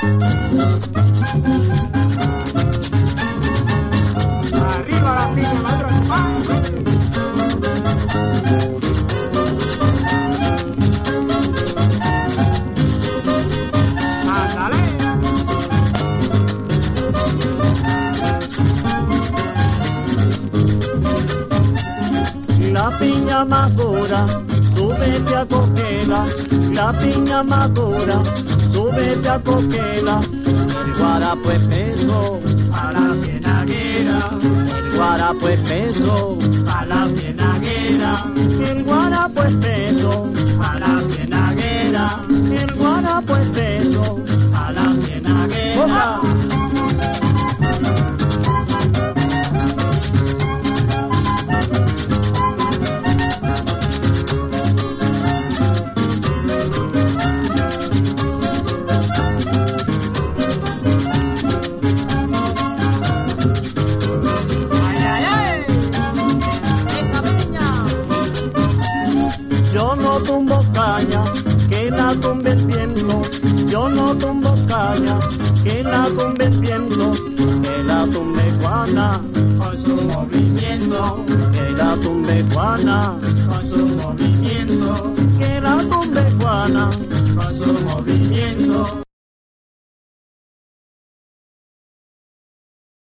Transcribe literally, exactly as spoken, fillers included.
Arriba la piña, maestro. La piña madura, súbete a coquela, la piña madura, súbete a coquela. El guarapo es peso A la cienaguera, el guarapo es peso a la cienaguera, el guarapo es peso a la cienaguera, el guarapo es peso a la cienaguera. Yo no tumbo caña, que la tumbe el viento. Yo no tumbo caña, que la tumbe el viento. Que la tumbe Juana, Con su movimiento, que la tumbe Juana. con su movimiento.